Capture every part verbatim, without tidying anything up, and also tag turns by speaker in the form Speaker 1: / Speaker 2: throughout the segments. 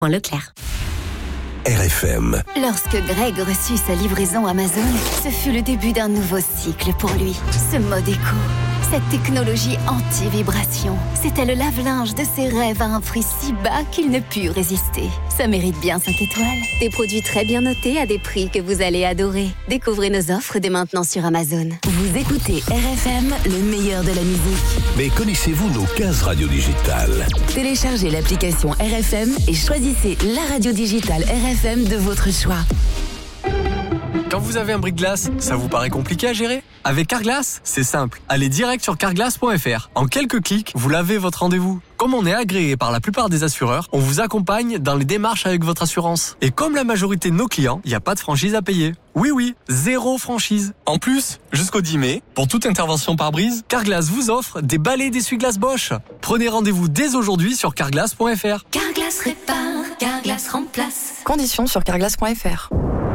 Speaker 1: Leclerc.
Speaker 2: R F M.
Speaker 3: Lorsque Greg reçut sa livraison Amazon, ce fut le début d'un nouveau cycle pour lui. Ce mode éco, cette technologie anti-vibration, c'était le lave-linge de ses rêves à un prix si bas qu'il ne put résister. Ça mérite bien cinq étoiles. Des produits très bien notés à des prix que vous allez adorer. Découvrez nos offres dès maintenant sur Amazon.
Speaker 1: Vous écoutez R F M, le meilleur de la musique.
Speaker 2: Mais connaissez-vous nos quinze radios digitales ?
Speaker 1: Téléchargez l'application R F M et choisissez la radio digitale R F M de votre choix.
Speaker 4: Quand vous avez un bris-de-glace, ça vous paraît compliqué à gérer ? Avec Carglass, c'est simple. Allez direct sur carglass point f r. En quelques clics, vous lavez votre rendez-vous. Comme on est agréé par la plupart des assureurs, on vous accompagne dans les démarches avec votre assurance. Et comme la majorité de nos clients, il n'y a pas de franchise à payer. Oui, oui, zéro franchise. En plus, jusqu'au dix mai, pour toute intervention par brise, Carglass vous offre des balais d'essuie-glace Bosch. Prenez rendez-vous dès aujourd'hui sur carglass point f r.
Speaker 3: Carglass répare, Carglass remplace.
Speaker 5: Conditions sur carglass point f r.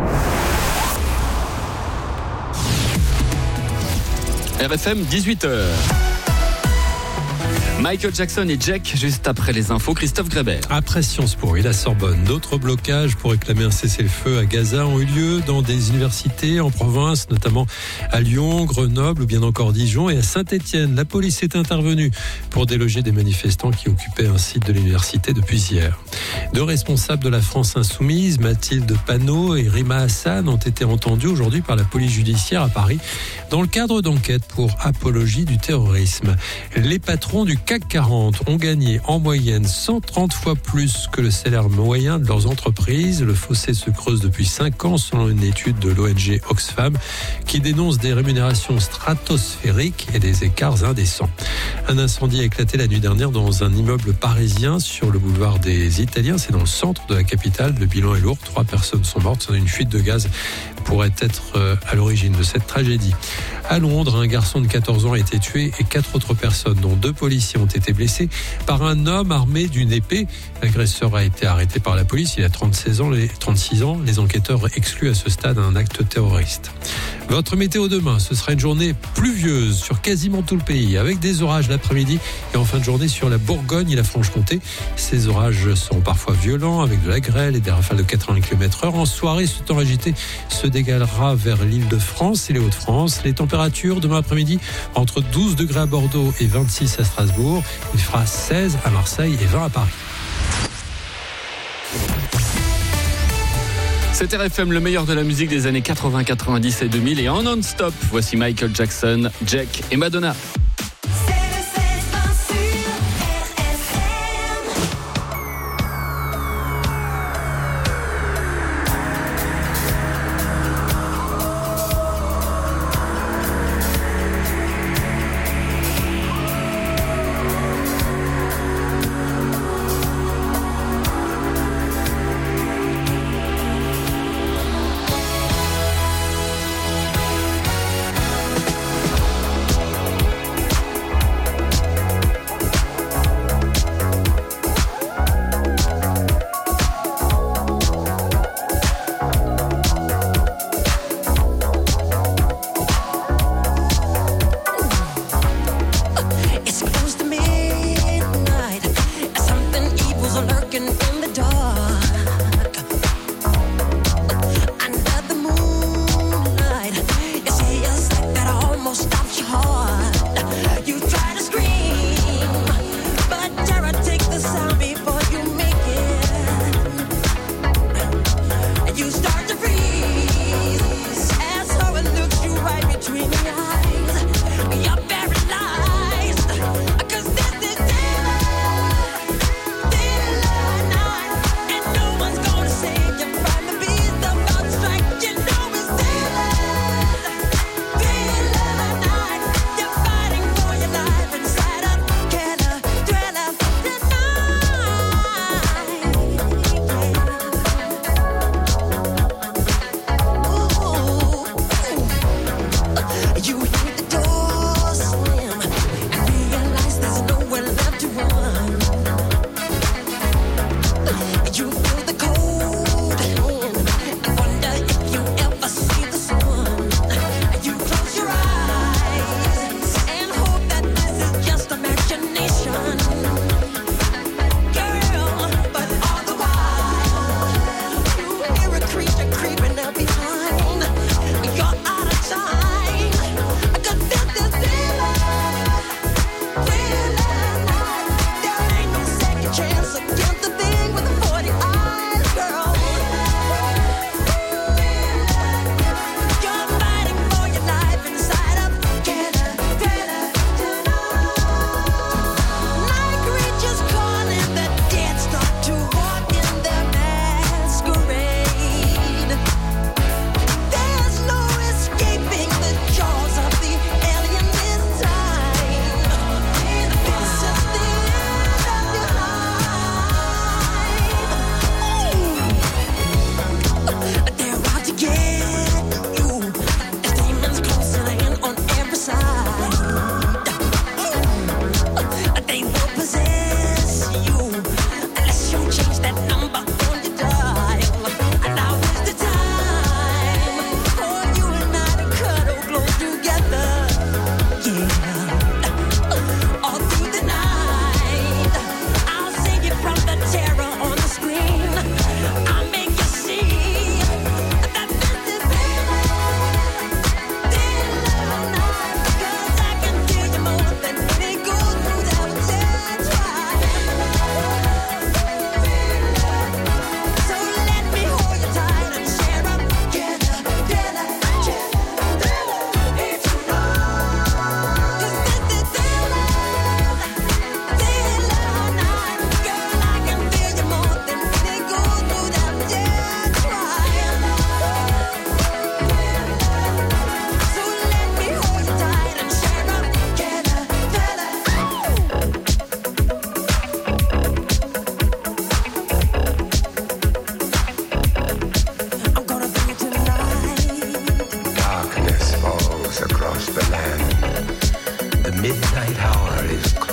Speaker 6: R F M, dix-huit heures. Michael Jackson et Jack, juste après les infos, Christophe Grébert.
Speaker 7: Après Sciences Po et la Sorbonne, d'autres blocages pour réclamer un cessez-le-feu à Gaza ont eu lieu dans des universités en province, notamment à Lyon, Grenoble ou bien encore Dijon et à Saint-Étienne. La police est intervenue pour déloger des manifestants qui occupaient un site de l'université depuis hier. Deux responsables de la France Insoumise, Mathilde Panot et Rima Hassan, ont été entendus aujourd'hui par la police judiciaire à Paris dans le cadre d'enquêtes pour apologie du terrorisme. Les patrons du C A C quarante ont gagné en moyenne cent trente fois plus que le salaire moyen de leurs entreprises. Le fossé se creuse depuis cinq ans selon une étude de l'O N G Oxfam qui dénonce des rémunérations stratosphériques et des écarts indécents. Un incendie a éclaté la nuit dernière dans un immeuble parisien sur le boulevard des Italiens. C'est dans le centre de la capitale. Le bilan est lourd. Trois personnes sont mortes. Une fuite de gaz pourrait être à l'origine de cette tragédie. À Londres, un garçon de quatorze ans a été tué et quatre autres personnes, dont deux policiers, ont été blessés par un homme armé d'une épée. L'agresseur a été arrêté par la police. Il a trente-six ans. Les, trente-six ans. Les enquêteurs excluent à ce stade un acte terroriste. Votre météo demain, ce sera une journée pluvieuse sur quasiment tout le pays, avec des orages l'après-midi et en fin de journée sur la Bourgogne et la Franche-Comté. Ces orages seront parfois violents, avec de la grêle et des rafales de quatre-vingts kilomètres heure. En soirée, ce temps agité se dégalera vers l'Île-de-France et les Hauts-de-France. Les températures demain après-midi entre douze degrés à Bordeaux et vingt-six à Strasbourg. Il fera seize à Marseille et vingt à Paris.
Speaker 6: C'est R F M, le meilleur de la musique des années quatre-vingts, quatre-vingt-dix et deux mille. Et en non-stop, voici Michael Jackson, Jack et Madonna.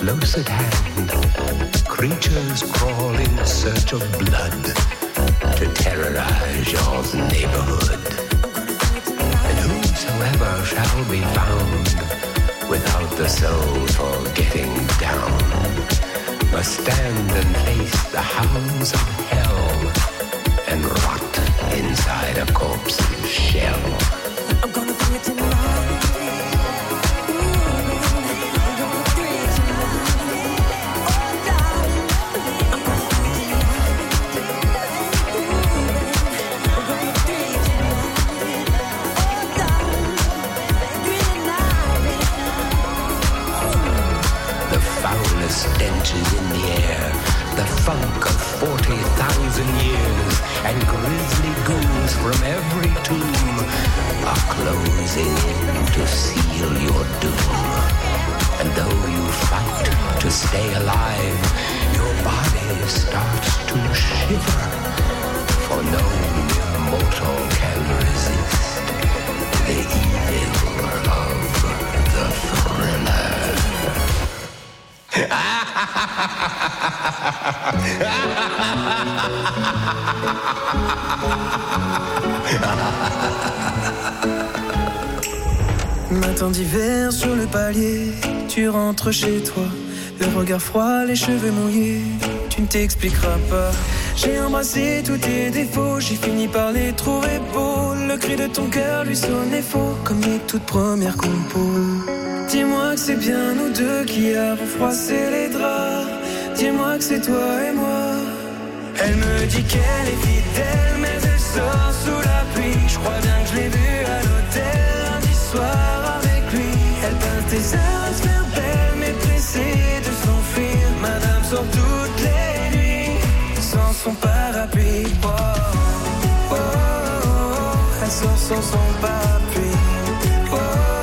Speaker 8: close at hand. Creatures crawl in search of blood to terrorize your neighborhood. And whosoever shall be found without the soul for getting down must stand and face the hounds of hell and rot inside a corpse's shell. I'm gonna bring it tonight. Stenches in the air, the funk of forty thousand years, and grisly ghouls from every tomb are closing in to seal your doom. And though you fight to stay alive, your body starts to shiver, for no mere mortal can resist the evil of the thriller.
Speaker 9: Matin d'hiver sur le palier, tu rentres chez toi, le regard froid, les cheveux mouillés, tu ne t'expliqueras pas. J'ai embrassé tous tes défauts, j'ai fini par les trouver beaux. Le cri de ton cœur lui sonnait faux, comme les toutes premières compos. Dis-moi que c'est bien nous deux qui avons froissé les draps. Dis-moi que c'est toi et moi. Elle me dit qu'elle est fidèle, mais elle sort sous la pluie. Je crois bien que je l'ai vue à l'hôtel lundi soir avec lui. Elle pince des heures à se faire belle, mais pressée de s'enfuir. Madame sort toutes les nuits sans son parapluie. Oh, oh, oh, oh. Elle sort sans son parapluie. Oh,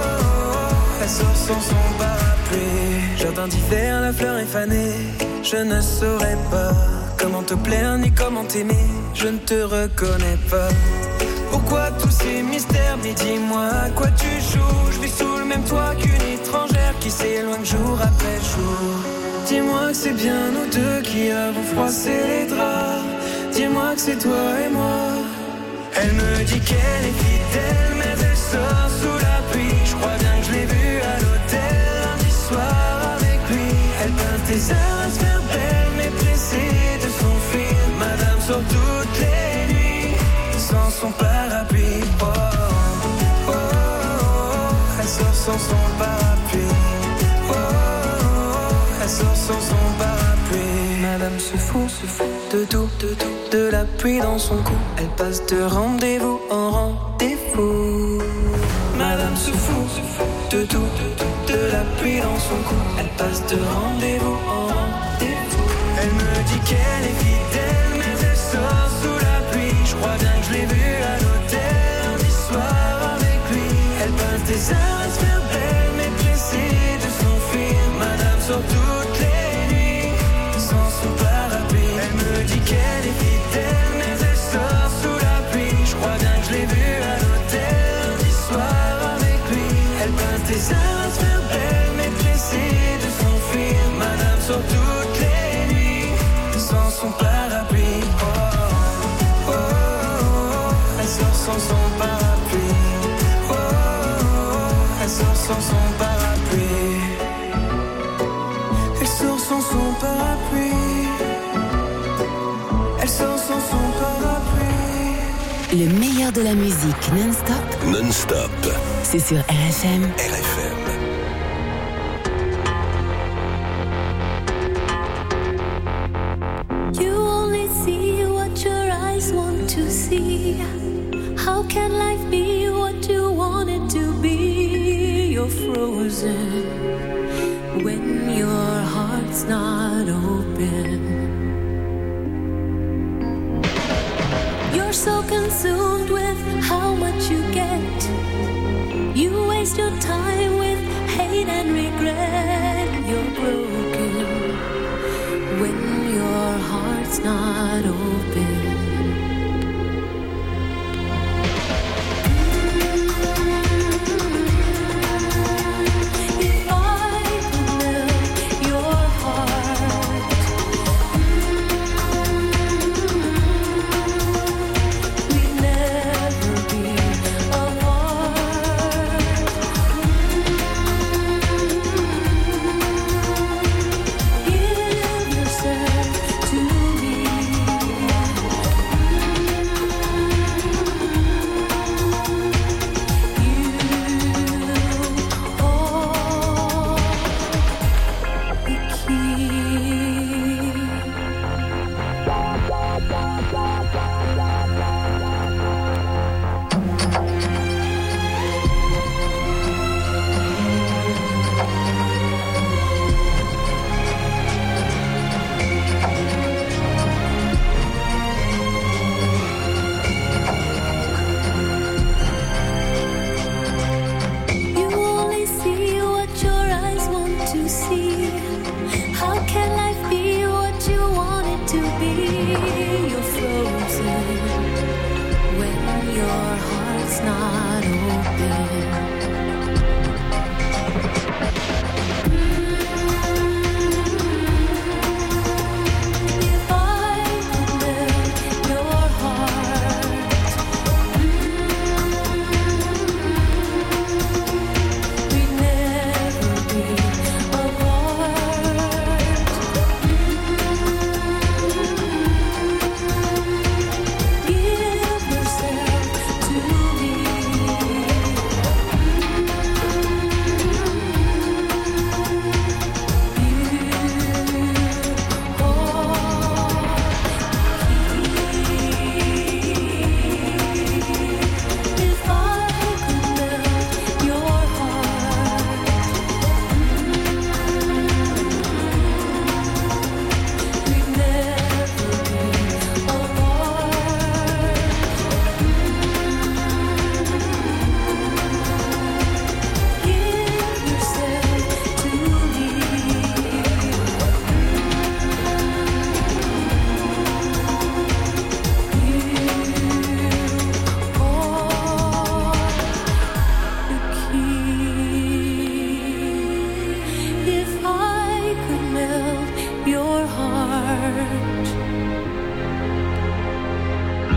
Speaker 9: elle sort sans son parapluie. Jardin d'hiver, la fleur est fanée. Je ne saurais pas comment te plaire ni comment t'aimer. Je ne te reconnais pas. Pourquoi tous ces mystères? Mais dis-moi à quoi tu joues. Je vis sous le même toit qu'une étrangère qui s'éloigne jour après jour. Dis-moi que c'est bien nous deux qui avons froissé les draps. Dis-moi que c'est toi et moi. Elle me dit qu'elle est fidèle, mais elle sort sous la pluie. Je crois bien que je l'ai vue à l'hôtel lundi soir avec lui. Elle pince des heures à se faire belle, mais pressée de s'enfuir. Madame sort toutes les nuits sans son parapluie. Oh, oh, oh, oh. Elle sort sans son parapluie. Oh, oh, oh. Elle sort sans son parapluie. Madame se fout, se fout de tout, de tout, de la pluie dans son cou. Elle passe de rendez-vous en rendez-vous. Madame se fout, se fout de tout, de tout, de la pluie dans son cou. Elle passe de rendez-vous en rendez-vous. Elle me dit qu'elle est fidèle, mais elle sort sous la pluie. Je crois bien que je l'ai vue à l'hôtel lundi soir avec lui. Elle passe des heures à se faire belle, mais pressée de s'enfuir. Madame sort toutes les nuits sans son parapluie. Elle me dit qu'elle est fidèle, mais elle sort sous la pluie. Je crois bien que je l'ai vue à l'hôtel lundi soir avec lui. Elle passe des heures à se faire belle, mais pressée de s'enfuir. Madame sort toutes les nuits sans son parapluie. Oh, oh, oh, oh. Elle sort sans son parapluie. Oh, oh, oh. Elle sort sans son parapluie. Elle sort sans son parapluie. Elle sort sans son parapluie.
Speaker 1: Le meilleur de la musique non-stop.
Speaker 2: Non-stop.
Speaker 1: C'est sur R F M.
Speaker 2: R F M.
Speaker 10: You only see what your eyes want to see. How can life be what you want it to be? You're frozen when your heart's not open. You're so consumed with how much you get. You waste your time with hate and regret. You're broken when your heart's not open. If I could melt your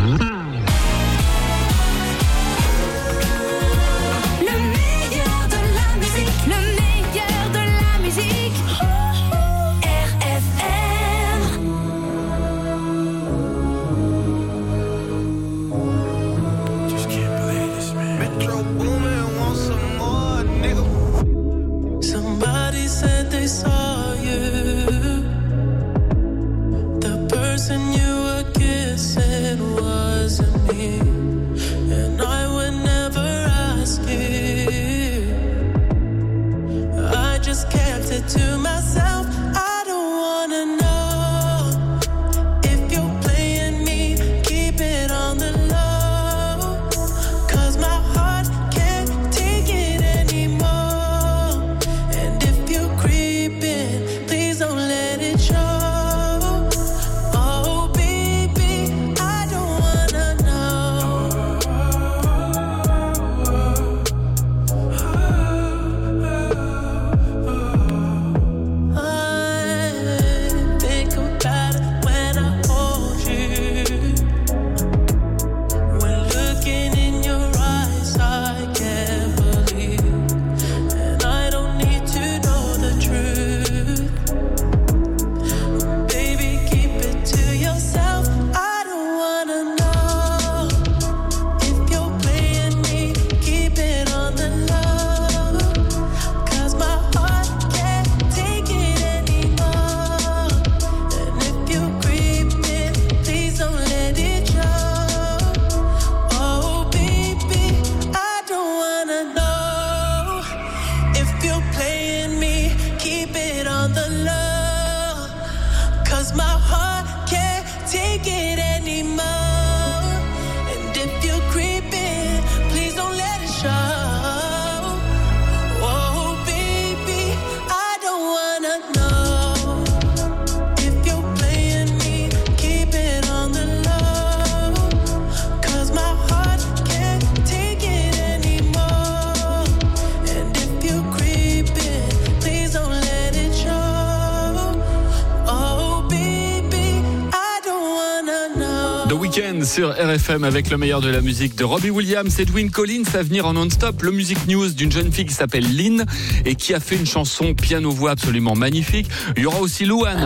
Speaker 6: Sur R F M avec le meilleur de la musique de Robbie Williams, Edwyn Collins à venir en non-stop. Le Music News d'une jeune fille qui s'appelle Lynn et qui a fait une chanson piano-voix absolument magnifique. Il y aura aussi Louane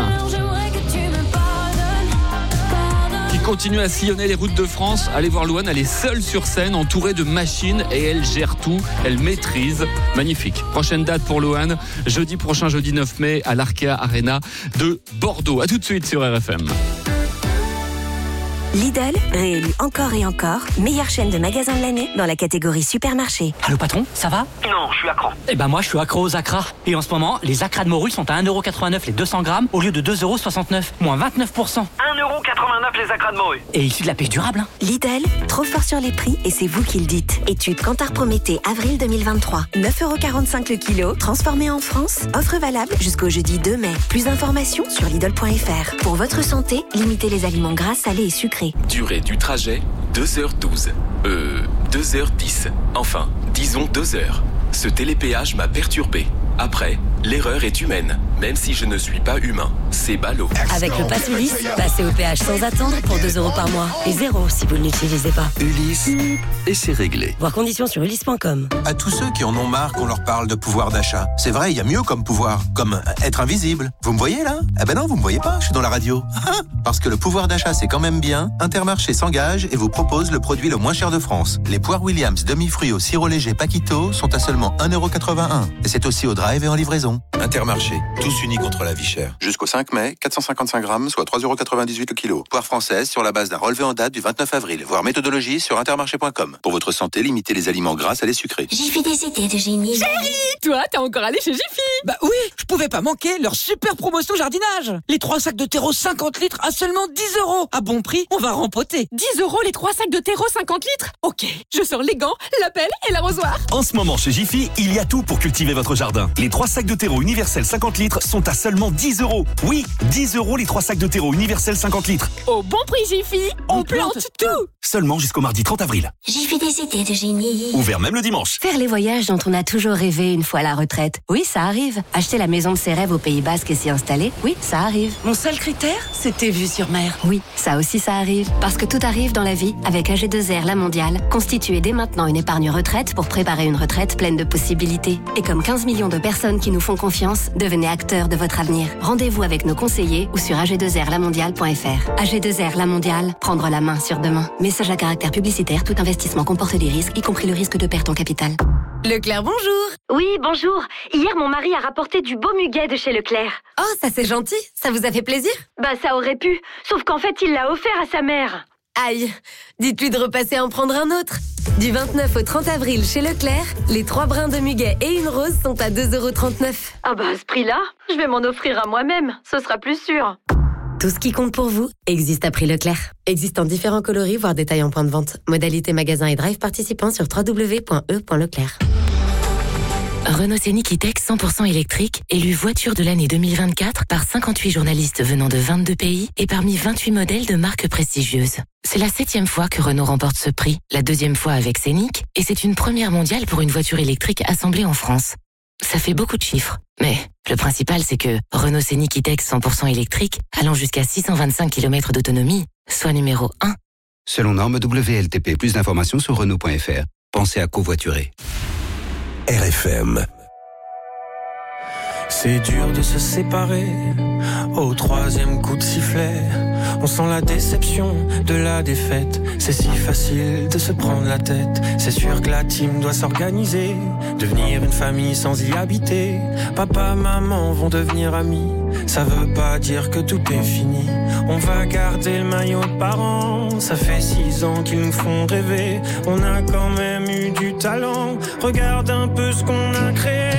Speaker 6: qui continue à sillonner les routes de France. Allez voir Louane, elle est seule sur scène, entourée de machines et elle gère tout, elle maîtrise. Magnifique. Prochaine date pour Louane, jeudi prochain, jeudi neuf mai à l'Arkea Arena de Bordeaux. À tout de suite sur R F M.
Speaker 11: Lidl, réélu encore et encore, meilleure chaîne de magasins de l'année dans la catégorie supermarché.
Speaker 12: Allô patron, ça va?
Speaker 13: Non, je suis accro.
Speaker 12: Eh ben moi je suis accro aux acras. Et en ce moment, les acras de morue sont à un euro quatre-vingt-neuf les deux cents grammes au lieu de deux euros soixante-neuf, moins vingt-neuf pour cent.
Speaker 13: un euro quatre-vingt-neuf les acras de morue.
Speaker 12: Et issu de la pêche durable. Hein.
Speaker 11: Lidl, trop fort sur les prix et c'est vous qui le dites. Étude Kantar Prométhée, avril deux mille vingt-trois. neuf euros quarante-cinq le kilo, transformé en France. Offre valable jusqu'au jeudi deux mai. Plus d'informations sur Lidl point F R. Pour votre santé, limitez les aliments gras, salés et sucrés.
Speaker 14: Durée du trajet, deux heures douze. Euh, deux heures dix. Enfin, disons deux heures. Ce télépéage m'a perturbé. Après, l'erreur est humaine, même si je ne suis pas humain. C'est ballot.
Speaker 15: Avec le Pass Ulysse, passez au péage sans attendre pour deux euros par mois. Et zéro si vous ne l'utilisez pas.
Speaker 2: Ulysse, et c'est réglé.
Speaker 15: Voir conditions sur ulysse point com.
Speaker 16: À tous ceux qui en ont marre qu'on leur parle de pouvoir d'achat. C'est vrai, il y a mieux comme pouvoir, comme être invisible. Vous me voyez là? Eh ben non, vous me voyez pas, je suis dans la radio. Parce que le pouvoir d'achat c'est quand même bien, Intermarché s'engage et vous propose le produit le moins cher de France. Les poires Williams demi-fruits au sirop léger Paquito sont à seulement un euro quatre-vingt-un. Et c'est aussi au drive et en livraison. Intermarché, tous unis contre la vie chère. Jusqu'au cinq mai, quatre cent cinquante-cinq grammes, soit trois euros quatre-vingt-dix-huit le kilo. Poire française sur la base d'un relevé en date du vingt-neuf avril. Voir méthodologie sur intermarché point com. Pour votre santé, limitez les aliments gras à les sucrés.
Speaker 17: J'ai fait des idées de génie.
Speaker 18: Chérie, toi, t'es encore allé chez Jiffy?
Speaker 19: Bah oui, je pouvais pas manquer leur super promotion jardinage. Les trois sacs de terreau cinquante litres à seulement dix euros. À bon prix, on va rempoter.
Speaker 18: dix euros les trois sacs de terreau cinquante litres? Ok, je sors les gants, la pelle et l'arrosoir.
Speaker 20: En ce moment, chez Jiffy, il y a tout pour cultiver votre jardin. Les trois sacs de terreau universel cinquante litres sont à seulement dix euros. Oui, dix euros les trois sacs de terreau universel cinquante litres.
Speaker 18: Au bon prix Jiffy, on, on plante, plante tout.
Speaker 20: seulement jusqu'au mardi trente avril.
Speaker 15: J'y fais des idées de génie.
Speaker 20: Ouvert même le dimanche.
Speaker 15: Faire les voyages dont on a toujours rêvé une fois à la retraite. Oui, ça arrive. Acheter la maison de ses rêves au Pays Basque et s'y installer. Oui, ça arrive.
Speaker 5: Mon seul critère, c'était vue sur mer.
Speaker 15: Oui, ça aussi ça arrive. Parce que tout arrive dans la vie avec A G deux R La Mondiale. Constituez dès maintenant une épargne retraite pour préparer une retraite pleine de possibilités. Et comme quinze millions de personnes qui nous font confiance, devenez acteurs de votre avenir. Rendez-vous avec nos conseillers ou sur a g deux r la mondiale point f r. A G deux R La Mondiale, prendre la main sur demain. Message à caractère publicitaire, tout investissement comporte des risques, y compris le risque de perte en capital.
Speaker 5: Leclerc, bonjour.
Speaker 17: Oui, bonjour. Hier, mon mari a rapporté du beau muguet de chez Leclerc.
Speaker 5: Oh, ça c'est gentil. Ça vous a fait plaisir?
Speaker 17: Bah, ça aurait pu. Sauf qu'en fait, il l'a offert à sa mère.
Speaker 5: Aïe, dites-lui de repasser en prendre un autre. Du vingt-neuf au trente avril chez Leclerc, les trois brins de muguet et une rose sont à deux euros trente-neuf.
Speaker 17: Ah bah à ce prix-là, je vais m'en offrir à moi-même, ce sera plus sûr.
Speaker 5: Tout ce qui compte pour vous existe à prix Leclerc. Existe en différents coloris, voire détails en point de vente. Modalité magasin et drive participants sur w w w point e point leclerc.
Speaker 1: Renault Scénic E-Tech cent pour cent électrique, élu voiture de l'année deux mille vingt-quatre par cinquante-huit journalistes venant de vingt-deux pays et parmi vingt-huit modèles de marques prestigieuses. C'est la septième fois que Renault remporte ce prix, la deuxième fois avec Scénic, et c'est une première mondiale pour une voiture électrique assemblée en France. Ça fait beaucoup de chiffres, mais le principal c'est que Renault Scénic E-Tech cent pour cent électrique, allant jusqu'à six cent vingt-cinq kilomètres d'autonomie, soit numéro un.
Speaker 21: Selon norme W L T P, plus d'informations sur Renault point f r. Pensez à covoiturer.
Speaker 2: R F M.
Speaker 9: C'est dur de se séparer au troisième coup de sifflet. On sent la déception de la défaite. C'est si facile de se prendre la tête. C'est sûr que la team doit s'organiser, devenir une famille sans y habiter. Papa, maman vont devenir amis. Ça veut pas dire que tout est fini. On va garder le maillot de parents. Ça fait six ans qu'ils nous font rêver. On a quand même eu du talent. Regarde un peu ce qu'on a créé.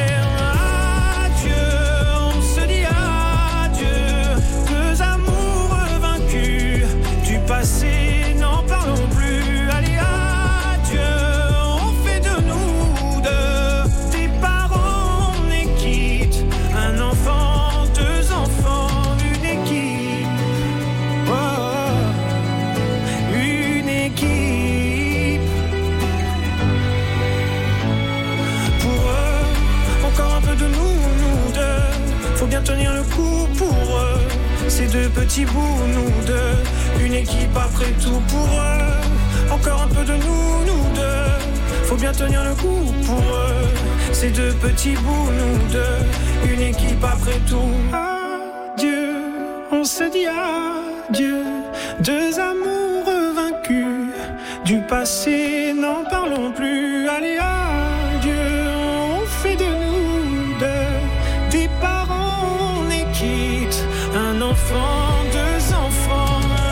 Speaker 9: Passé, n'en parlons plus. Allez, adieu, on fait de nous deux des parents, on est quitte. Un enfant, deux enfants, une équipe. Oh, une équipe. Pour eux, encore un peu de nous, nous deux. Faut bien tenir le coup pour eux. Ces deux petits bouts, nous deux. Une équipe après tout pour eux. Encore un peu de nous, nous deux. Faut bien tenir le coup pour eux. Ces deux petits bouts, nous deux. Une équipe après tout. Adieu, on se dit adieu. Deux amours vaincus. Du passé, n'en parlons plus. Allez, adieu, on fait de nous deux des parents, on est quitte. Un enfant, deux enfants.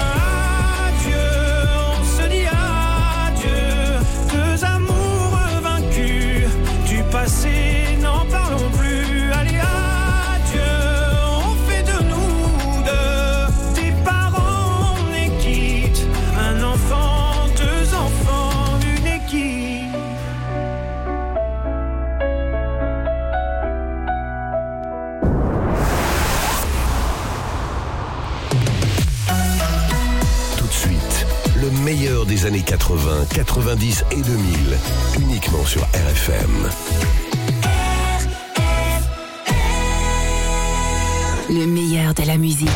Speaker 9: Passé, n'en parlons plus. Allez, adieu, on fait de nous deux des parents, on est quitte. Un enfant, deux enfants, une équipe.
Speaker 2: Tout de suite, le meilleur des années quatre-vingts, quatre-vingt-dix et deux mille, uniquement sur R F M.
Speaker 1: Le meilleur de la musique.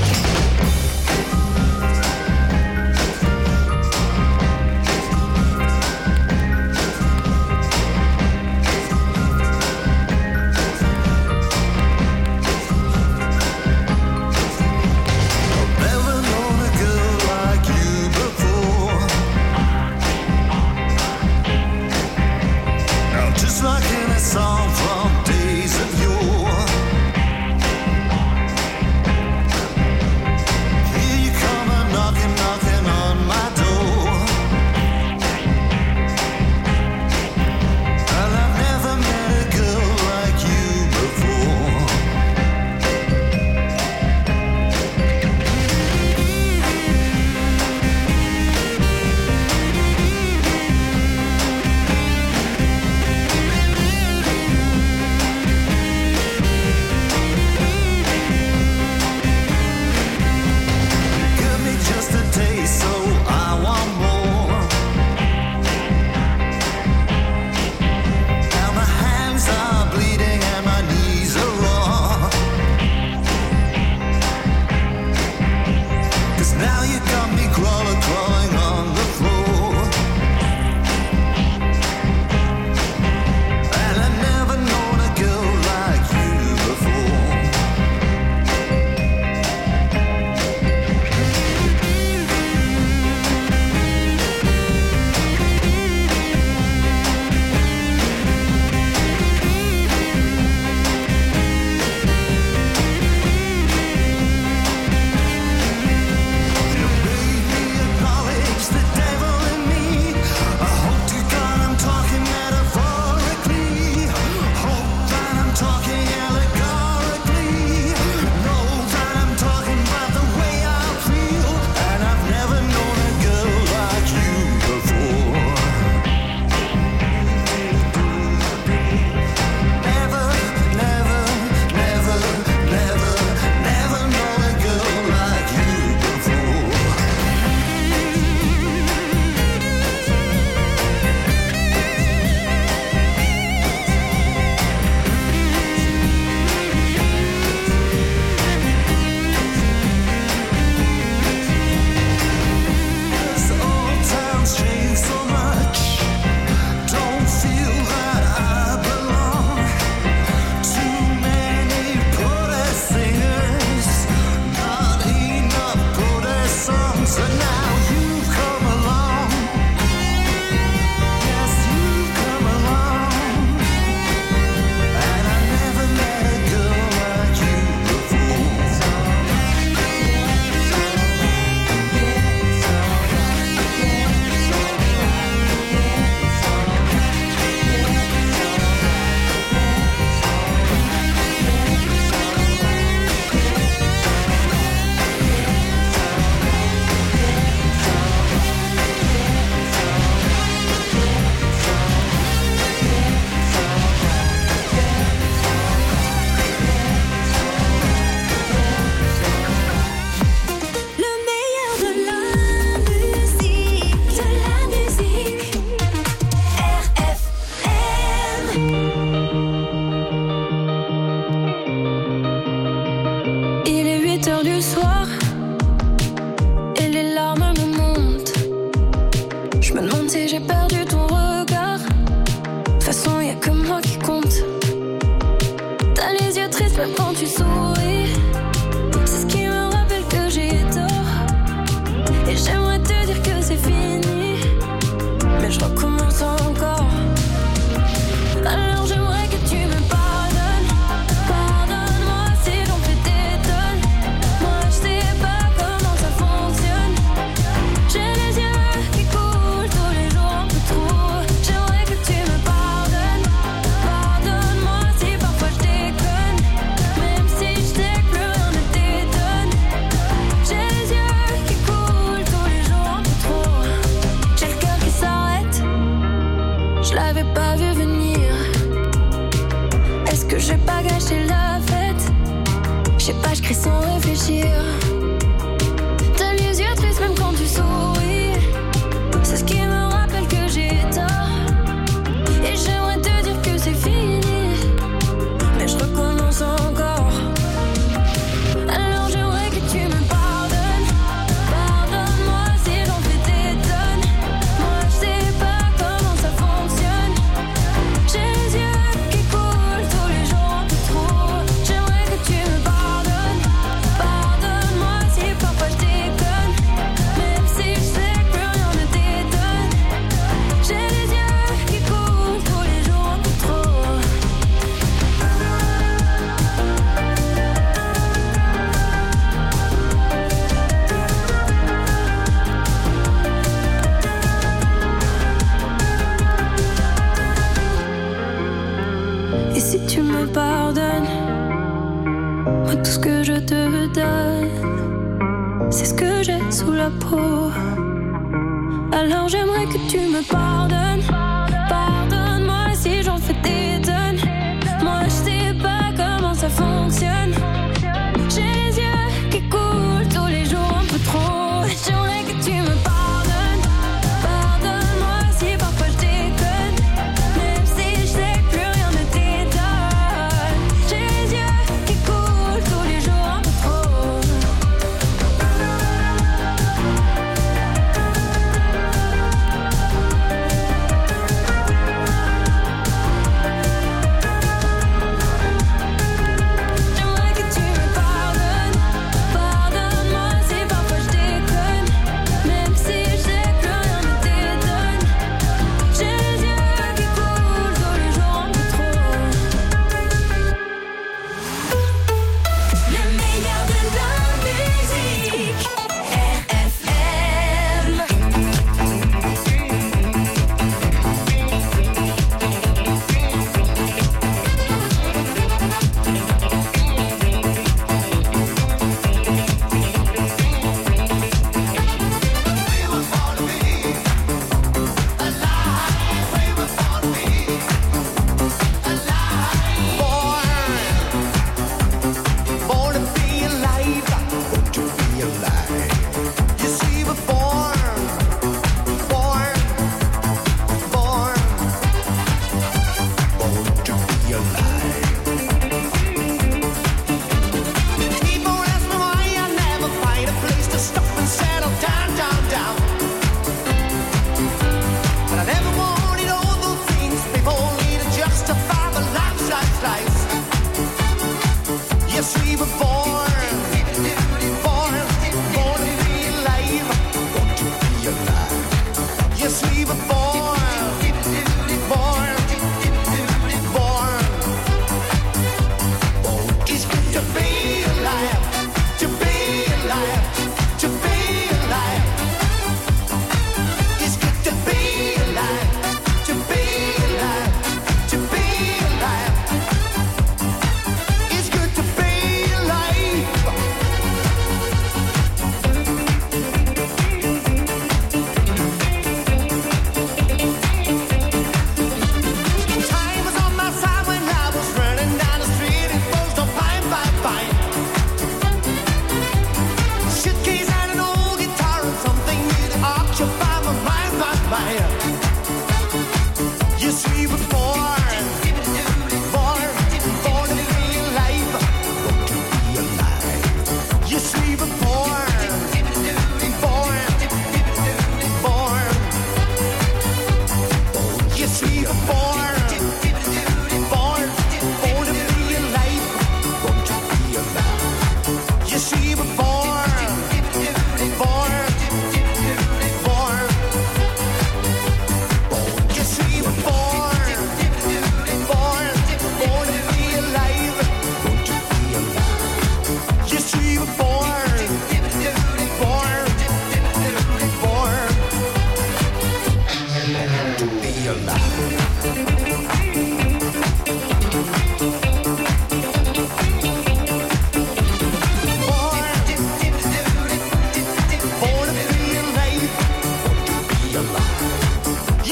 Speaker 10: me demande si j'ai perdu ton regard. De toute façon, y'a que moi qui compte. T'as les yeux tristes même quand tu souris. C'est ce qui me rappelle que j'ai tort. Et j'aimerais te dire que c'est fini, mais je recommence encore. Alors j'aimerais que tu me pardonnes. Pardonne-moi si j'en fais des tonnes. Moi je sais pas comment ça fonctionne. J'ai les yeux qui coulent tous les jours un peu trop. J'aimerais que tu me pardonnes. Pardonne-moi si parfois je déconne, même si je sais que plus rien ne t'étonne. J'ai les yeux qui coulent tous les jours un peu trop. J'ai le cœur qui s'arrête, je l'avais pas vu venir. Est-ce que j'ai pas gâché la fête? Je sais pas, je crie sans réfléchir. T'as les yeux tristes même quand tu souris. C'est ce qui me rappelle que j'ai tort. Et j'aimerais te dire que c'est fini, mais je recommence encore. Alors j'aimerais que tu me pardonnes. Pardonne-moi si j'en fais des tonnes. Moi je sais pas comment ça fonctionne. J'ai les yeux qui coulent tous les jours un peu trop. J'aimerais que tu me pardonnes. Pardonne-moi si parfois je déconne, même si je sais que plus rien ne t'étonne. J'ai les yeux qui coulent tous les jours un peu trop. Et si tu me pardonnes, moi tout ce que je te donne, c'est ce que j'ai sous la peau. Alors j'aimerais que tu me pardonnes. Pardonne-moi si j'en fais des tonnes. Moi je sais pas comment ça fonctionne. J'ai les yeux qui coulent tous les jours un peu trop. J'aimerais que tu me pardonnes. Pardonne-moi si parfois je déconne, même si je sais que plus rien ne t'étonne. J'ai les yeux qui coulent tous les jours un peu trop.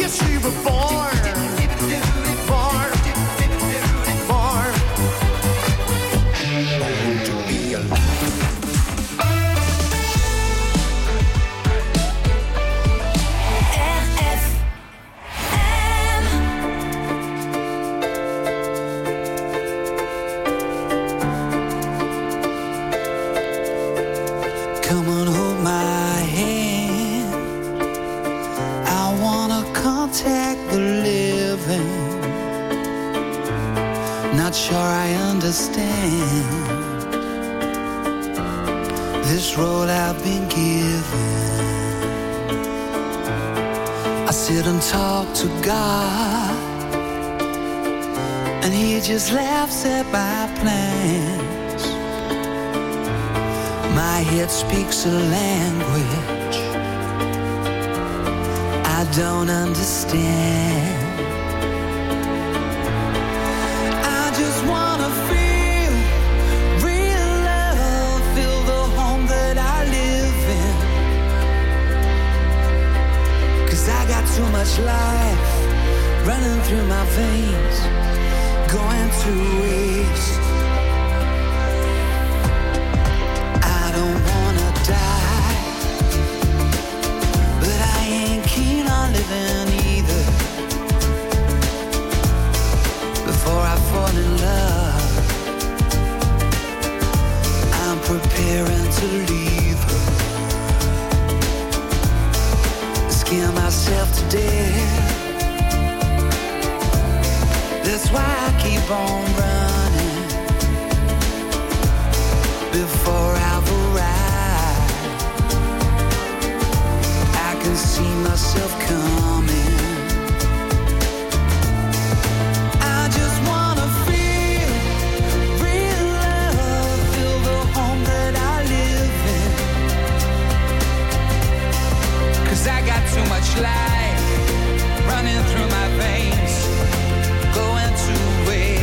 Speaker 4: guess you were born, born, born, born to be alive.
Speaker 22: Come on, hold my hand. I wanna contact the living. Not sure I understand this role I've been given. I sit and talk to God, and He just laughs at my plans. My head speaks a language I don't understand. I just wanna feel real love, feel the home that I live in. 'Cause I got too much life running through my veins, going to waste. I don't wanna die, but I ain't keen on living either. Before I fall in love, I'm preparing to leave her. Scare myself to death. That's why I keep on running. Before I've arrived, I can see myself coming. I just wanna feel real love, feel the home that I live in. 'Cause I got too much life running through my veins, going to waste.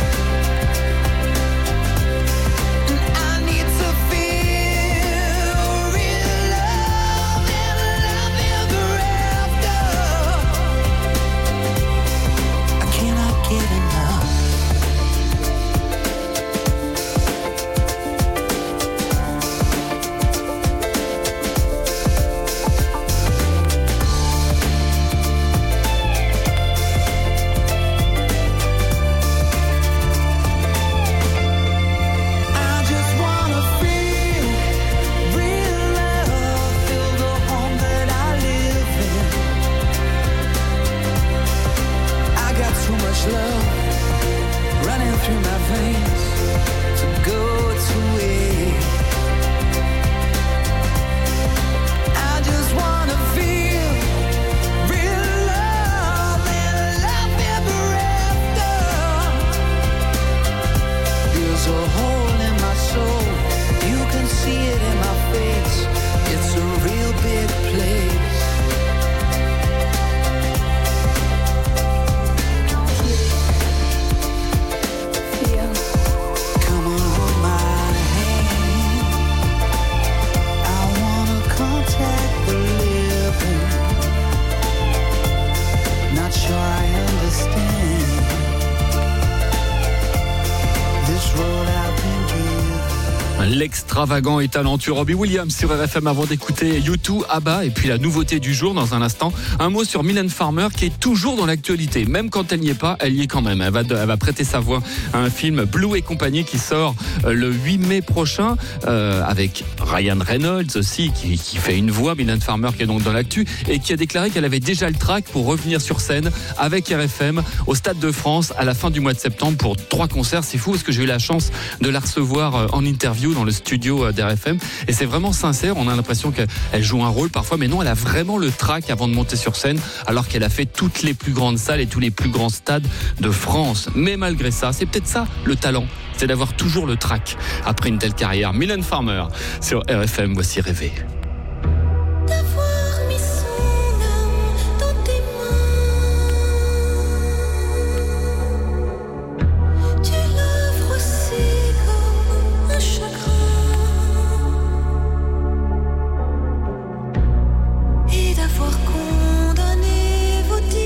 Speaker 6: L'extravagant et talentueux Robbie Williams sur R F M avant d'écouter U deux, ABBA et puis la nouveauté du jour dans un instant. Un mot sur Mylène Farmer qui est toujours dans l'actualité. Même quand elle n'y est pas, elle y est quand même. Elle va, elle va prêter sa voix à un film Blue et compagnie qui sort le huit mai prochain euh, avec Ryan Reynolds aussi qui, qui fait une voix. Mylène Farmer qui est donc dans l'actu et qui a déclaré qu'elle avait déjà le track pour revenir sur scène avec R F M au Stade de France à la fin du mois de septembre pour trois concerts. C'est fou parce que j'ai eu la chance de la recevoir en interview dans le studio d'R F M et c'est vraiment sincère. On a l'impression qu'elle joue un rôle parfois, mais non, elle a vraiment le track avant de monter sur scène alors qu'elle a fait toutes les plus grandes salles et tous les plus grands stades de France. Mais malgré ça, c'est peut-être ça le talent, c'est d'avoir toujours le track après une telle carrière. Mylène Farmer sur R F M, voici Rêver.
Speaker 10: Condamné vos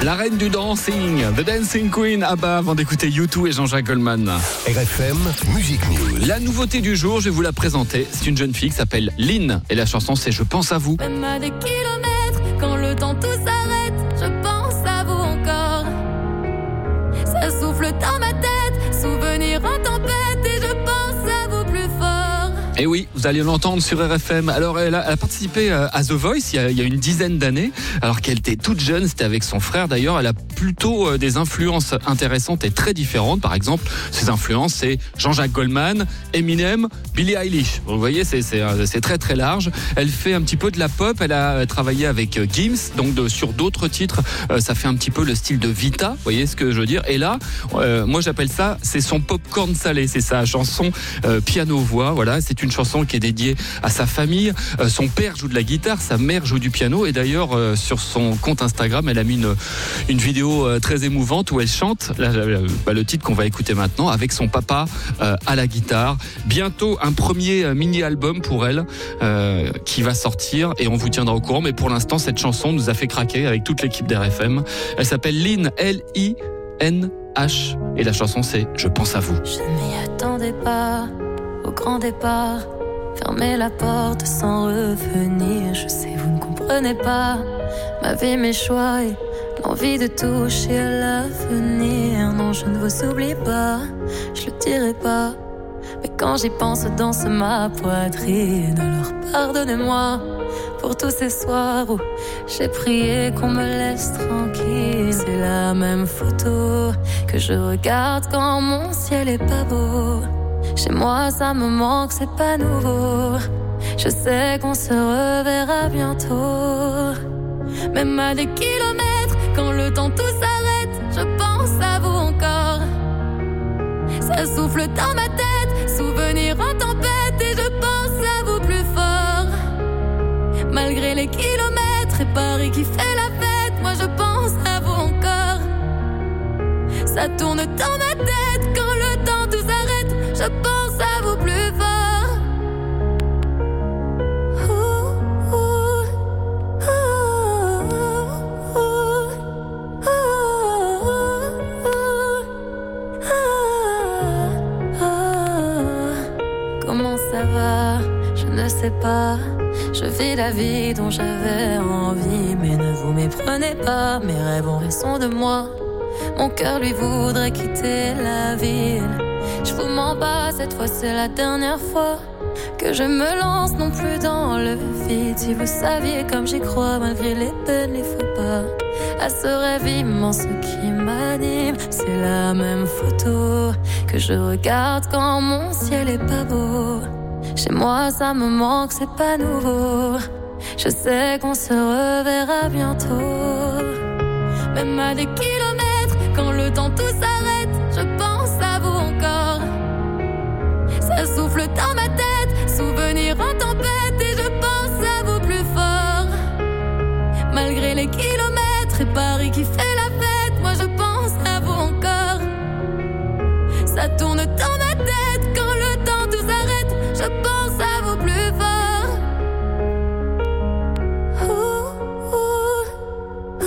Speaker 6: La reine du dancing, The Dancing Queen, Abba, avant d'écouter U deux et Jean-Jacques Goldman.
Speaker 2: R F M, Music News.
Speaker 6: La nouveauté du jour, je vais vous la présenter. C'est une jeune fille qui s'appelle Lynn. Et la chanson, c'est Je pense à vous.
Speaker 10: Même à des kilomètres, quand le temps tout s'arrête, je pense à vous encore. Ça souffle dans ma tête, souvenir en tempête, et je pense à vous plus fort.
Speaker 6: Et oui, vous allez l'entendre sur R F M. Alors, elle a, elle a participé à The Voice il y, a, il y a une dizaine d'années, alors qu'elle était toute jeune, c'était avec son frère d'ailleurs. Elle a plutôt des influences intéressantes et très différentes. Par exemple, ses influences, c'est Jean-Jacques Goldman, Eminem, Billie Eilish. Vous voyez, c'est, c'est, c'est très très large. Elle fait un petit peu de la pop, elle a travaillé avec Gims, donc de, sur d'autres titres. Ça fait un petit peu le style de Vita, vous voyez ce que je veux dire. Et là, euh, moi j'appelle ça, c'est son popcorn salé, c'est sa chanson euh, piano-voix. Voilà, c'est une chanson qui est dédiée à sa famille. Euh, son père joue de la guitare, sa mère joue du piano. Et d'ailleurs, euh, sur son compte Instagram, elle a mis une, une vidéo euh, très émouvante où elle chante là, euh, bah, le titre qu'on va écouter maintenant avec son papa euh, à la guitare. Bientôt un premier euh, mini-album pour elle euh, qui va sortir et on vous tiendra au courant. Mais pour l'instant, cette chanson nous a fait craquer avec toute l'équipe d'R F M. Elle s'appelle Lynn, L I N H. Et la chanson, c'est Je pense à vous.
Speaker 10: Je ne m'y attendais pas au grand départ. Fermer la porte sans revenir. Je sais, vous ne comprenez pas ma vie, mes choix et l'envie de toucher à l'avenir. Non, je ne vous oublie pas, je le dirai pas. Mais quand j'y pense, danse ma poitrine. Alors pardonnez-moi pour tous ces soirs où j'ai prié qu'on me laisse tranquille. C'est la même photo que je regarde quand mon ciel est pas beau. Chez moi ça me manque, c'est pas nouveau. Je sais qu'on se reverra bientôt. Même à des kilomètres, quand le temps tout s'arrête, je pense à vous encore. Ça souffle dans ma tête, souvenir en tempête, et je pense à vous plus fort. Malgré les kilomètres et Paris qui fait la fête, moi je pense à vous encore. Ça tourne dans ma tête quand le temps tout s'arrête, je pense à vous plus fort. Ouh, ouh, ouh, ouh, ouh, ouh. Comment ça va? Je ne sais pas. Je vis la vie dont j'avais envie, mais ne vous méprenez pas, mes rêves ont raison de moi. Mon cœur lui voudrait quitter la ville. Je vous mens pas, cette fois c'est la dernière fois que je me lance non plus dans le vide. Si vous saviez comme j'y crois, malgré les peines, les faux pas, à ce rêve immense qui m'anime. C'est la même photo que je regarde quand mon ciel est pas beau. Chez moi ça me manque, c'est pas nouveau. Je sais qu'on se reverra bientôt. Même à des kilomètres, quand le temps tout s'arrête, je pense à vous encore. Ça souffle dans ma tête, souvenir en tempête, et je pense à vous plus fort. Malgré les kilomètres et Paris qui fait la fête, moi je pense à vous encore. Ça tourne dans ma tête quand le temps tout s'arrête, je pense à vous plus fort. Ouh, ouh,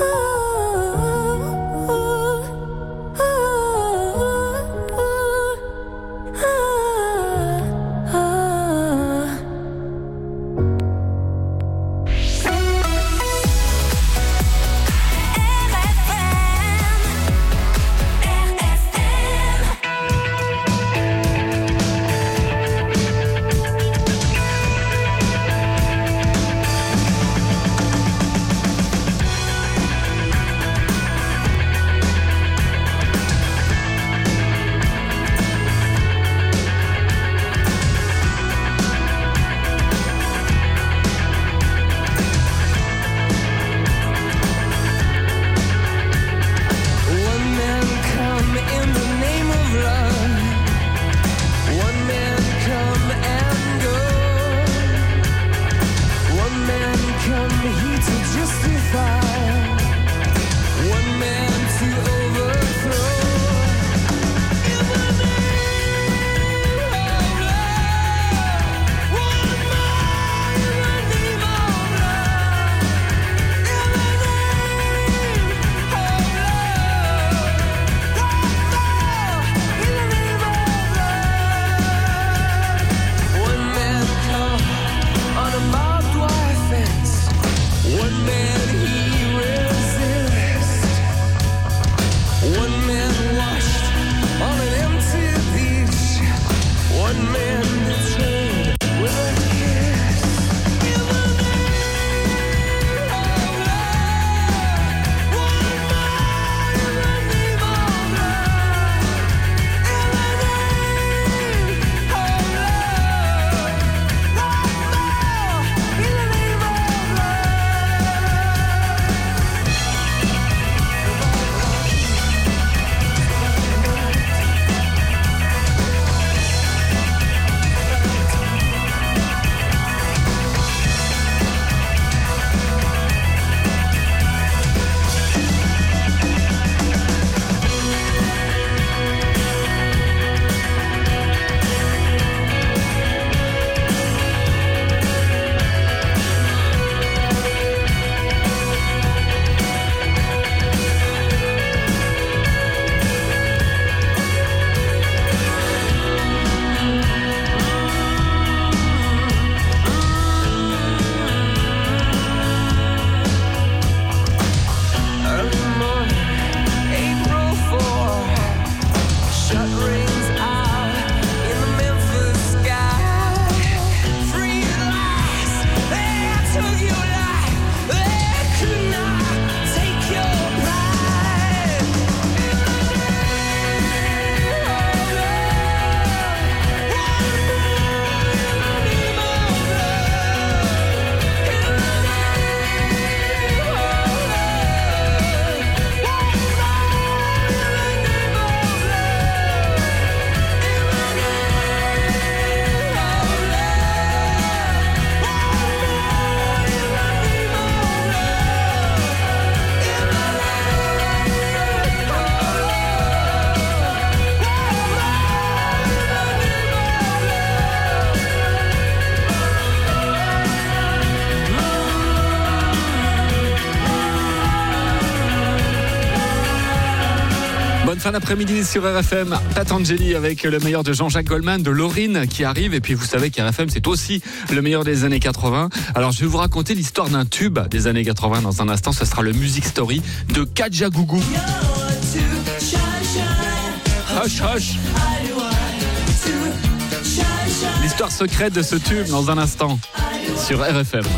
Speaker 6: Bonne fin d'après-midi sur R F M. Patangeli avec le meilleur de Jean-Jacques Goldman, de Laurine qui arrive. Et puis vous savez qu'R F M, c'est aussi le meilleur des années quatre-vingts. Alors je vais vous raconter l'histoire d'un tube des années quatre-vingts dans un instant. Ce sera le Music Story de Kajagougou. Hush, hush. L'histoire secrète de ce tube dans un instant sur R F M.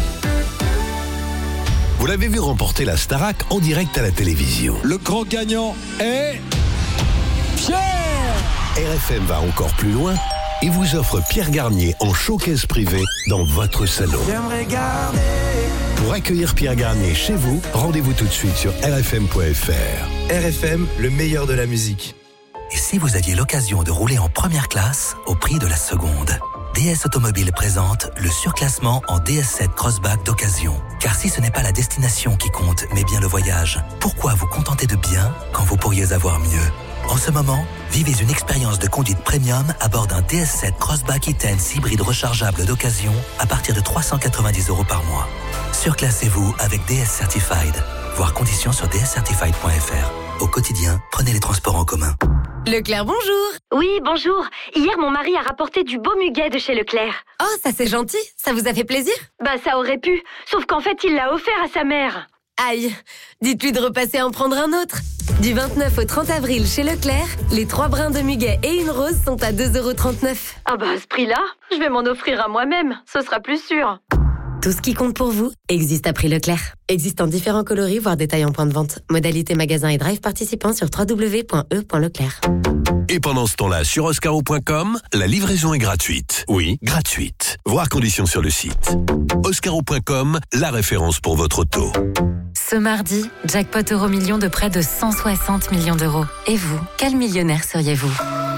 Speaker 2: Vous l'avez vu remporter la Starac en direct à la télévision.
Speaker 3: Le grand gagnant est Pierre.
Speaker 2: R F M va encore plus loin et vous offre Pierre Garnier en showcase privé dans votre salon.
Speaker 9: J'aimerais garder.
Speaker 2: Pour accueillir Pierre Garnier chez vous, rendez-vous tout de suite sur r f m point f r.
Speaker 7: R F M, le meilleur de la musique.
Speaker 23: Et si vous aviez l'occasion de rouler en première classe au prix de la seconde? D S Automobile présente le surclassement en D S sept Crossback d'occasion. Car si ce n'est pas la destination qui compte, mais bien le voyage, pourquoi vous contenter de bien quand vous pourriez avoir mieux? En ce moment, vivez une expérience de conduite premium à bord d'un D S sept Crossback e-Tense hybride rechargeable d'occasion à partir de trois cent quatre-vingt-dix euros par mois. Surclassez-vous avec D S Certified. Voir conditions sur d s certified point f r. Au quotidien, prenez les transports en commun.
Speaker 17: Leclerc, bonjour. Oui, bonjour. Hier, mon mari a rapporté du beau muguet de chez Leclerc.
Speaker 5: Oh, ça c'est gentil. Ça vous a fait plaisir?
Speaker 17: Bah, ça aurait pu. Sauf qu'en fait, il l'a offert à sa mère.
Speaker 5: Aïe, dites-lui de repasser en prendre un autre. Du vingt-neuf au trente avril chez Leclerc, les trois brins de muguet et une rose sont à deux euros trente-neuf.
Speaker 17: Ah bah, à ce prix-là, je vais m'en offrir à moi-même. Ce sera plus sûr.
Speaker 5: Tout ce qui compte pour vous existe à prix Leclerc. Existe en différents coloris, voire détails en point de vente. Modalité magasin et drive participant sur w w w point e point leclerc.
Speaker 2: Et pendant ce temps-là, sur oscaro point com, la livraison est gratuite. Oui, gratuite. Voir conditions sur le site. oscaro point com, la référence pour votre auto.
Speaker 1: Ce mardi, jackpot euro million de près de cent soixante millions d'euros. Et vous, quel millionnaire seriez-vous ?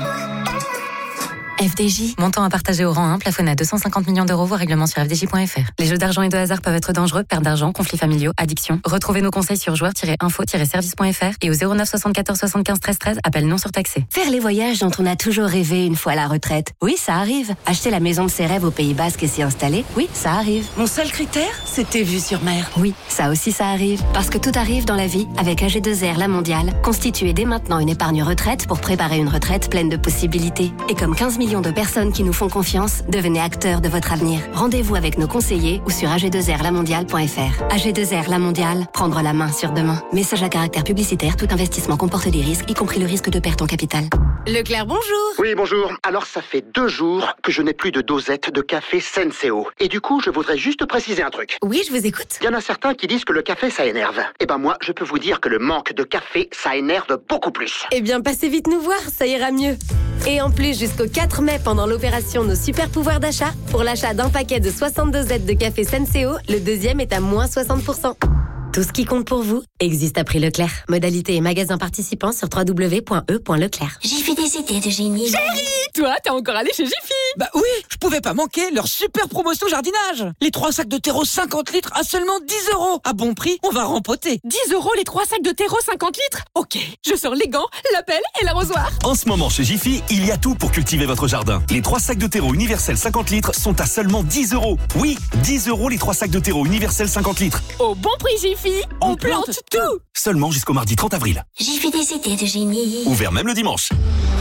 Speaker 1: F D J, montant à partager au rang un, plafonné à deux cent cinquante millions d'euros, voire règlement sur f d j point f r. Les jeux d'argent et de hasard peuvent être dangereux, perte d'argent, conflits familiaux, addiction. Retrouvez nos conseils sur joueurs tiret info tiret service point f r et au zéro neuf soixante-quatorze soixante-quinze treize treize, appel non surtaxé.
Speaker 15: Faire les voyages dont on a toujours rêvé une fois à la retraite. Oui, ça arrive. Acheter la maison de ses rêves au Pays Basque et s'y installer. Oui, ça arrive.
Speaker 18: Mon seul critère, c'était vue sur mer.
Speaker 15: Oui, ça aussi ça arrive. Parce que tout arrive dans la vie avec A G deux R La Mondiale. Constituez dès maintenant une épargne retraite pour préparer une retraite pleine de possibilités. Et comme quinze millions de personnes qui nous font confiance, devenez acteurs de votre avenir. Rendez-vous avec nos conseillers ou sur a g deux r la mondiale point f r. A G deux R La Mondiale, prendre la main sur demain. Message à caractère publicitaire, tout investissement comporte des risques, y compris le risque de perte en capital.
Speaker 5: Leclerc, bonjour.
Speaker 24: Oui, bonjour. Alors, ça fait deux jours que je n'ai plus de dosette de café Senseo. Et du coup, je voudrais juste préciser un truc.
Speaker 5: Oui, je vous écoute.
Speaker 24: Il y en a certains qui disent que le café, ça énerve. Eh ben moi, je peux vous dire que le manque de café, ça énerve beaucoup plus.
Speaker 5: Eh bien, passez vite nous voir, ça ira mieux. Et en plus, jusqu'au quatre mai, pendant l'opération Nos super pouvoirs d'achat, pour l'achat d'un paquet de soixante-deux dosettes de café Senseo, le deuxième est à moins soixante pour cent. Tout ce qui compte pour vous existe à prix Leclerc. Modalité et magasin participants sur w w w point e point leclerc.
Speaker 10: J'ai fait des idées de génie.
Speaker 18: Chérie, toi, t'es encore allé chez Jiffy?
Speaker 19: Bah oui, je pouvais pas manquer leur super promotion jardinage. Les trois sacs de terreau cinquante litres à seulement dix euros. À bon prix, on va rempoter.
Speaker 18: dix euros les trois sacs de terreau cinquante litres? Ok, je sors les gants, la pelle et l'arrosoir.
Speaker 20: En ce moment, chez Jiffy, il y a tout pour cultiver votre jardin. Les trois sacs de terreau universel cinquante litres sont à seulement dix euros. Oui, dix euros les trois sacs de terreau universel cinquante litres.
Speaker 18: Au bon prix Jiffy, on, on plante, plante tout. tout.
Speaker 20: Seulement jusqu'au mardi trente avril.
Speaker 10: J'ai fait des idées de génie.
Speaker 20: Ouvert même le dimanche.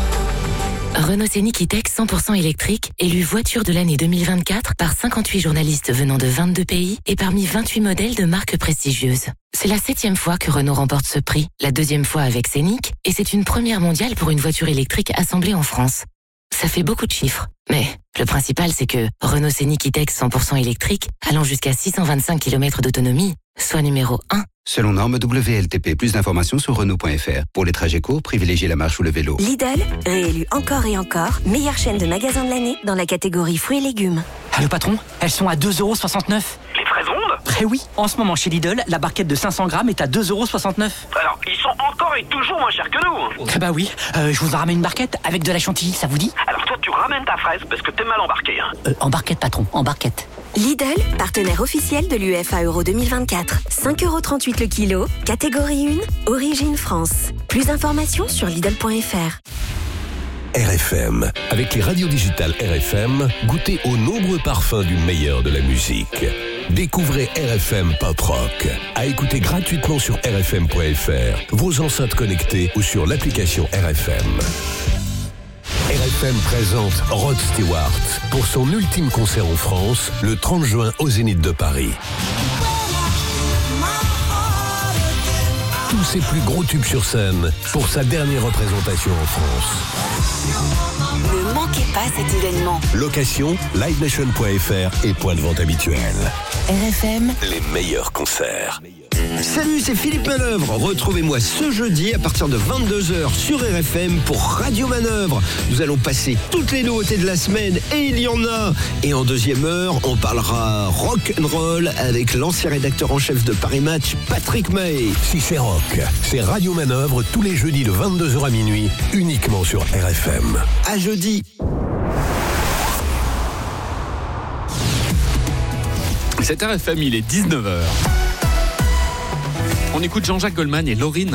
Speaker 1: Renault Scénic E-Tech cent pour cent électrique, élu voiture de l'année deux mille vingt-quatre par cinquante-huit journalistes venant de vingt-deux pays et parmi vingt-huit modèles de marques prestigieuses. C'est la septième fois que Renault remporte ce prix, la deuxième fois avec Scénic, et c'est une première mondiale pour une voiture électrique assemblée en France. Ça fait beaucoup de chiffres, mais le principal c'est que Renault Scénic E-Tech cent pour cent électrique, allant jusqu'à six cent vingt-cinq kilomètres d'autonomie, soit numéro un.
Speaker 21: Selon norme W L T P, plus d'informations sur Renault point f r. Pour les trajets courts, privilégiez la marche ou le vélo.
Speaker 11: Lidl, réélu encore et encore, meilleure chaîne de magasins de l'année dans la catégorie fruits et légumes.
Speaker 12: Ah, le patron, elles sont à deux euros soixante-neuf.
Speaker 13: Les fraises rondes?
Speaker 12: Eh oui, en ce moment chez Lidl, la barquette de cinq cents grammes est à deux euros soixante-neuf.
Speaker 13: Alors, ils sont encore et toujours moins chers que nous.
Speaker 12: Eh bah oui, euh, je vous en ramène une barquette avec de la chantilly, ça vous dit?
Speaker 13: Alors toi, tu ramènes ta fraise parce que t'es mal embarqué. Hein.
Speaker 12: Euh, en barquette, patron, en barquette.
Speaker 11: Lidl, partenaire officiel de l'U F A Euro deux mille vingt-quatre. cinq euros trente-huit le kilo, catégorie un, origine France. Plus d'informations sur Lidl point f r.
Speaker 2: R F M. Avec les radios digitales R F M, goûtez aux nombreux parfums du meilleur de la musique. Découvrez R F M Pop Rock. À écouter gratuitement sur r f m point f r, vos enceintes connectées ou sur l'application R F M. R F M présente Rod Stewart pour son ultime concert en France le trente juin au Zénith de Paris. Tous ses plus gros tubes sur scène pour sa dernière représentation en France.
Speaker 11: Ne manquez pas cet événement.
Speaker 2: Location, live nation point f r et point de vente habituel.
Speaker 11: R F M,
Speaker 2: les meilleurs concerts.
Speaker 4: Salut, c'est Philippe Manœuvre. Retrouvez-moi ce jeudi à partir de vingt-deux heures sur R F M pour Radio Manœuvre. Nous allons passer toutes les nouveautés de la semaine et il y en a. Et en deuxième heure, on parlera rock and roll avec l'ancien rédacteur en chef de Paris Match, Patrick Mahé.
Speaker 2: Si c'est rock, c'est Radio Manœuvre tous les jeudis de vingt-deux heures à minuit, uniquement sur R F M.
Speaker 4: À jeudi.
Speaker 6: C'est R F M, il est dix-neuf heures. On écoute Jean-Jacques Goldman et Laurine.